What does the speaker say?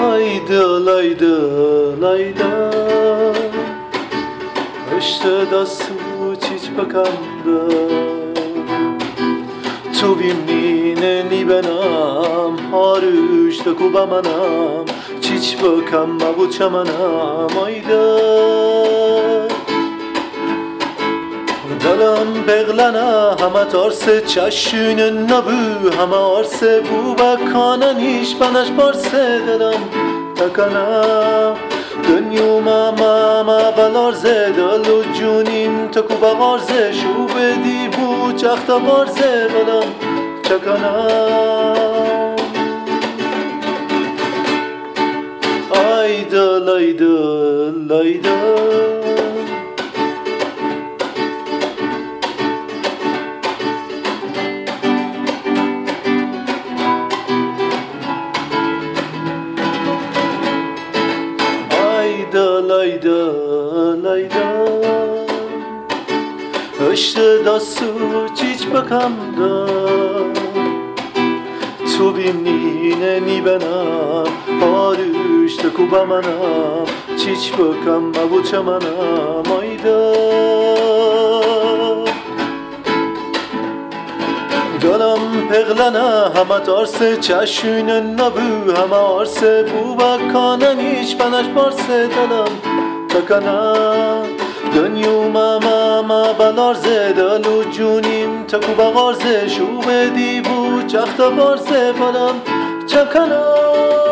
Layda layda Işte da su çiç bakanda Tu vimnine ni benam Harüşta kubamanam Çiç bakam bu çamanam Ayda دلم بغلنا همه تارس چشون نبو همه آرس بو بکانه نیش بنش بارس دلم تکنا دنیو ماما بلارز دلو جونیم تکو بغارز شو بدی بو چخت بارز دلم چکنا ayda layda layda layda layda işte da su çiç bakamda Tu bimnine ni benam Harüşte kubamanam Çiç bakam bu çamanam Ayda Galam peglana همه تارس چشون نبو همه آرس بو بکانه نیش بنش بارس دلم تکنا دنیو ماما بلارز دلو جونیم تکو بغارز شو بدی بو چخت بارز بلم چکنا